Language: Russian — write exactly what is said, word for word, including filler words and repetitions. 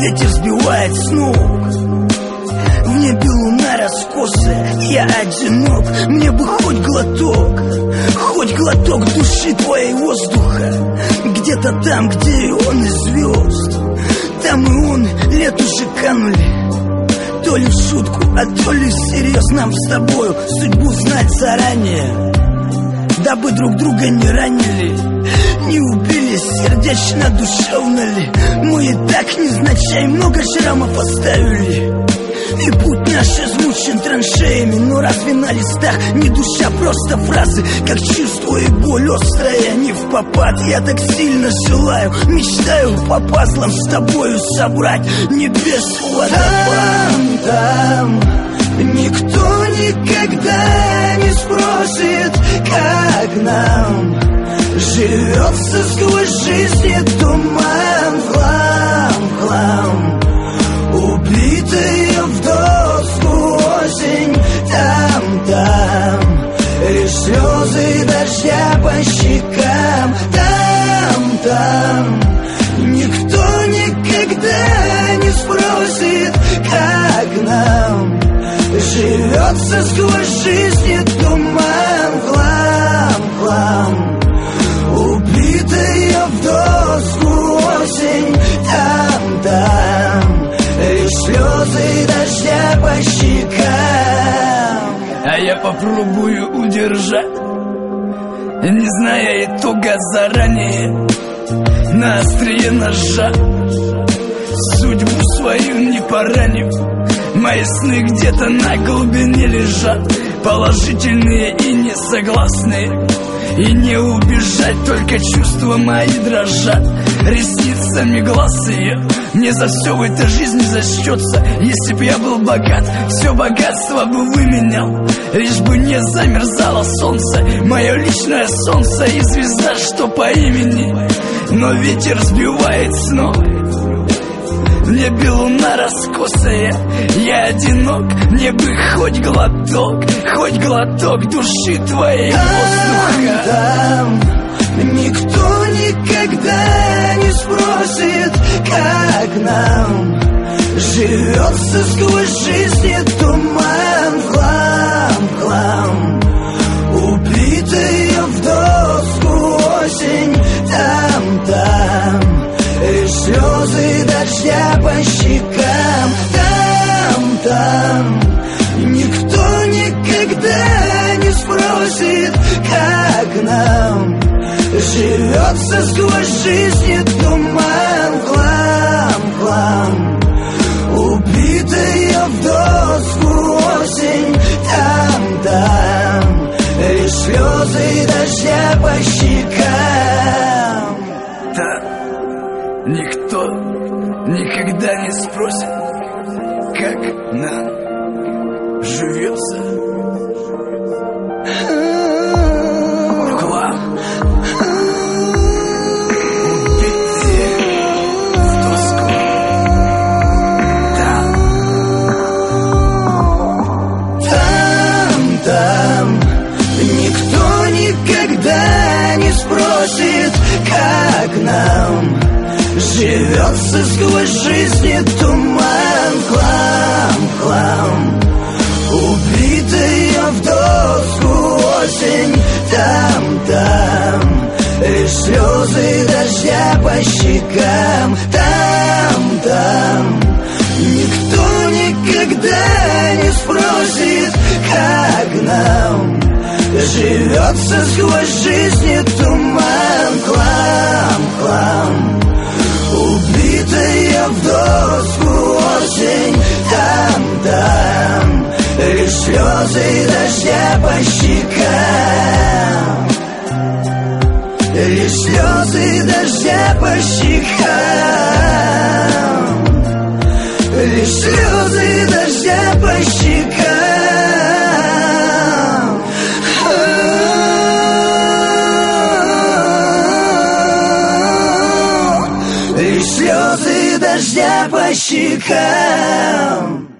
ветер сбивает с ног. В небе луна раскосая, я одинок. Мне бы хоть глоток, хоть глоток души твоей воздуха. Где-то там, где и он, и звезд. Там и он, лет уже канули. То ли в шутку, а то ли всерьез. Нам с тобою судьбу знать заранее, дабы друг друга не ранили, не убили сердечно, душевно ли. Мы и так невзначай много шрамов оставили, и путь наш измучен траншеями. Но разве на листах не душа, просто фразы, как чувство и боль острая, не впопад. Я так сильно желаю, мечтаю по пазлам с тобою собрать небес водопад. Там, там никто никогда не спросит, как нам живется сквозь жизни туман. Хлам, хлам, убитая в доску осень. Там, там лишь слезы дождя по щекам. Там, там никто никогда не спросит, как нам живется сквозь жизни туман. Хлам, хлам, убитая в доску осень. Там, там лишь слезы дождя по щекам. А я попробую удержать, не зная итога заранее, на острие ножа, судьбу свою не поранив. Мои сны где-то на глубине лежат, положительные и несогласные. И не убежать, только чувства мои дрожат. Ресницами глаз ее мне за все в этой жизни зачтется. Если б я был богат, все богатство бы выменял, лишь бы не замерзало солнце, мое личное солнце и звезда, что по имени. Но ветер сбивает с ног, в небе луна раскосая, я одинок. Мне бы хоть глоток, хоть глоток души твоей воздуха. Там, там никто никогда не спросит, как нам живется сквозь жизни туман. Хлам, хлам, убитая в доску осень. Там, там лишь слезы дождя по щекам. Там, там никто никогда не спросит, как нам живется сквозь жизни туман. Хлам, хлам, убитая в доску осень. Там, там лишь слезы дождя по щекам. Да, никто никогда не спросит, как нам живется. Хлам, убитые в доску. Там, там, там никто никогда не спросит, как нам живется сквозь жизни туман. Хлам, хлам, убитая в доску осень. Там, там лишь слезы дождя по щекам. Там, там никто никогда не спросит, как нам живется сквозь жизни туман. Хлам, хлам, убитая в доску осень. Там, там лишь слезы дождя по щекам. Лишь слезы дождя по щекам. Лишь слезы дождя по щекам. Лишь слезы дождя по щекам.